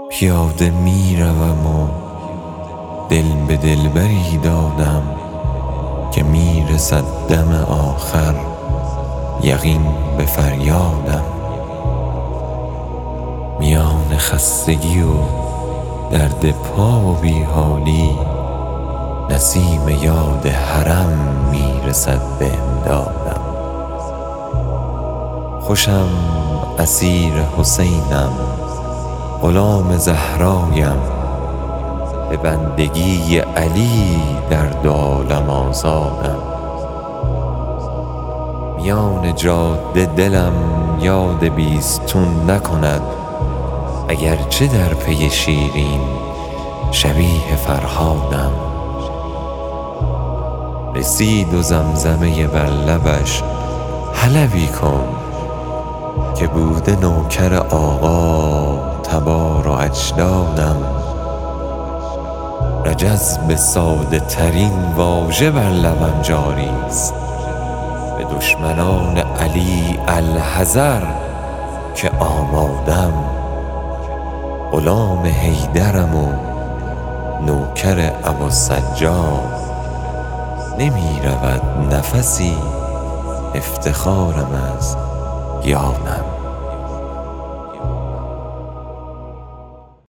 پیاده می روم و دل به دلبری دادم که می رسد دم آخر یقین به فریادم. میان خستگی و درد پا و بیحالی نسیم یاد حرم می رسد به امدادم. خوشم اسیر حسینم، غلام زهرایم، به بندگی علی در دو عالم آزادم. میان جاده دلم یاد بیستون نکند، اگرچه در پی شیرین شبیه فرهادم. رسید و زمزمه بر لبش حلبی کن که بوده نوکر آقا تبار و اجدادم. رجز به ساده ترین واژه بر لبم جاری است، به دشمنان علی الحذر که آمادم. غلام حیدرم و نوکر ابوالسجاد، نمی رود نفسی افتخارم از یادم.